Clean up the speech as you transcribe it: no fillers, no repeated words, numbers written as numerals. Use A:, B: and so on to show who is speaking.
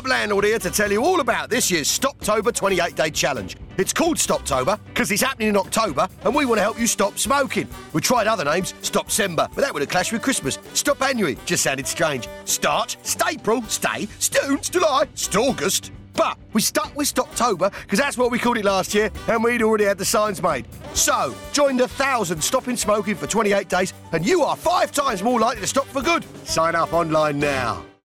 A: Club Landlord here to tell you all about this year's Stoptober 28-day challenge. It's called Stoptober because it's happening in October and we want to help you stop smoking. We tried other names, Stopcember, but that would have clashed with Christmas. Stopanuary just sounded strange. Start, Stapril, Stay, Stoon, July, Staugust. But we stuck with Stoptober because that's what we called it last year and we'd already had the signs made. So, join the 1,000 stopping smoking for 28 days and you are 5 times more likely to stop for good. Sign up online now.